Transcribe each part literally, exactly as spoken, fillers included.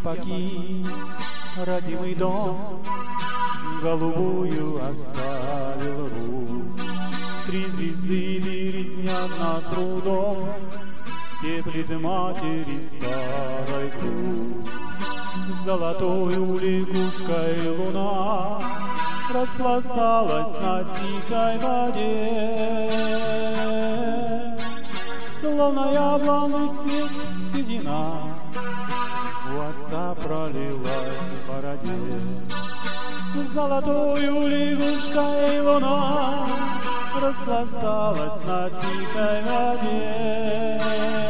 покинул родимый дом, голубую оставил Русь. Три звезды березнят над прудом, теплит матери старой грусть. Золотою лягушкой луна распласталась на тихой воде, словно яблонный цвет седина у отца пролилась в бороде. Золотою лягушкой луна распласталась на тихой воде,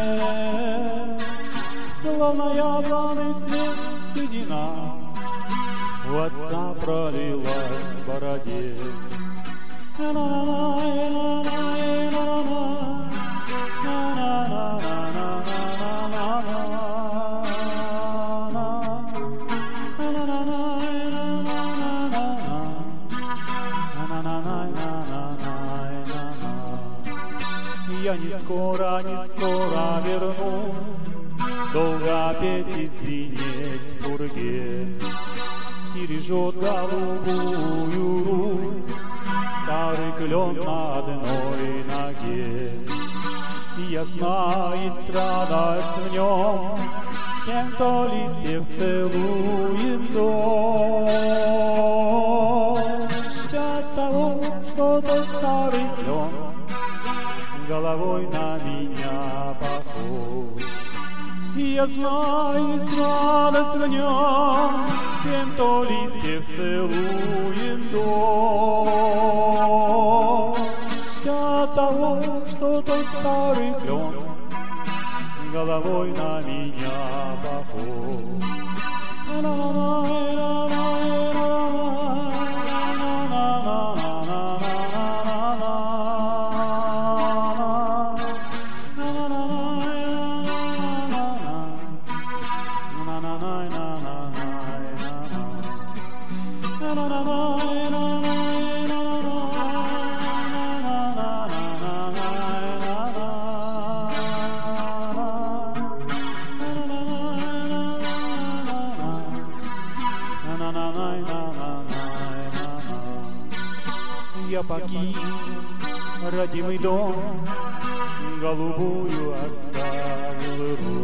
словно яблонный цвет седина у отца пролилась в бороде. Я не скоро, не скоро вернусь, долго петь и звенеть в пурге. Стережет голубую Русь старый клен на одной ноге. И я знаю, страдать в нем тем, кто листьев целует дождь от того, что тот старый клен головой на меня похож. И я знаю, радость в нем тем, кто листьев целует дождь от того, что тот старый клен головой на меня похож. Я покинул родимый дом, голубую оставил Русь.